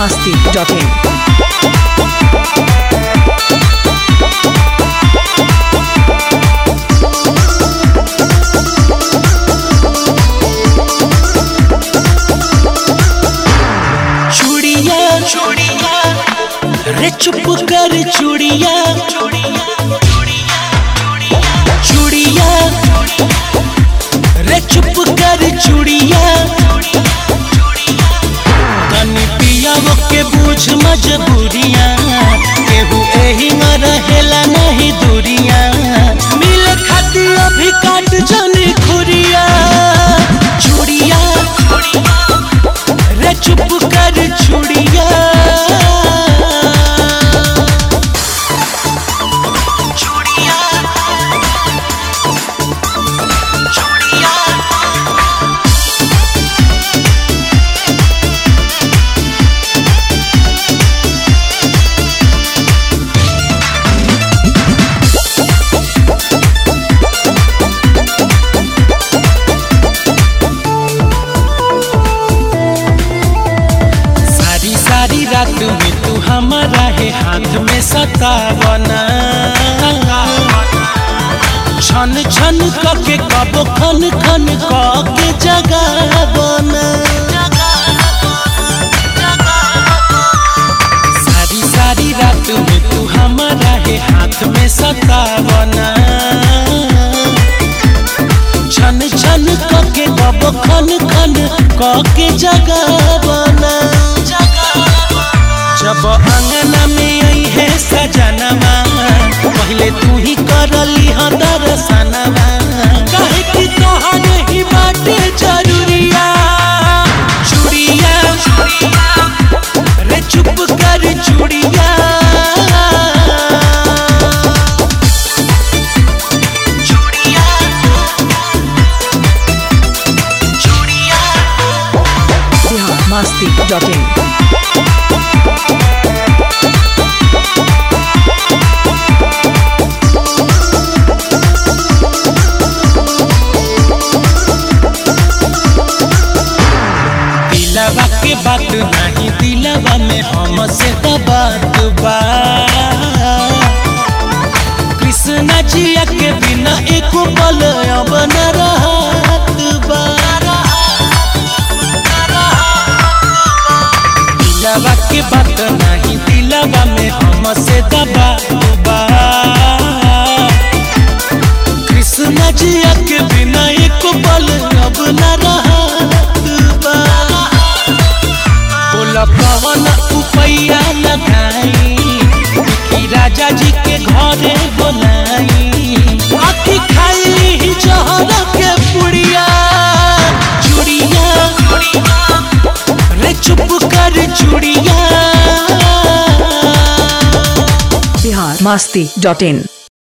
biharmasti.in। रे चुप कर चूड़िया चूड़िया रे चुप कर चूड़िया तनी पिया के बूझ मजबूरिया केहू एही न रहेला नहीं दूरिया मिले खाती अभी काट जाने खुरिया चूड़िया रे चुप कर चूड़िया रात में तू हमारा है हाथ में सतावना छन छन करके कबो खन खन के जगावना सारी सारी रात में तू हमारा है हाथ में सतावना छन छन करके कबो खन खन के जगावना जब अंगना में आई है सजनवा पहले तू ही करली ह दर्शनवा काहे कि तोहर ही बाटे जरूरिया चूड़िया रे चुप कर चूड़िया biharmasti.in। दिलवा के बात नहीं दिलवा में हमसे बात बा कृष्णा जिया के बिना एक पल अब न रहत बा दिलवा के बात नहीं दिलवा में हमसे बात बा कृष्णा जिया के बिना एक पल अब न रहत बा कवन उपैया लगाई कि राजा जी के घरे बोलाई आखी खाई जहर के पुड़िया चूड़िया रे चुप कर चूड़िया biharmasti.in।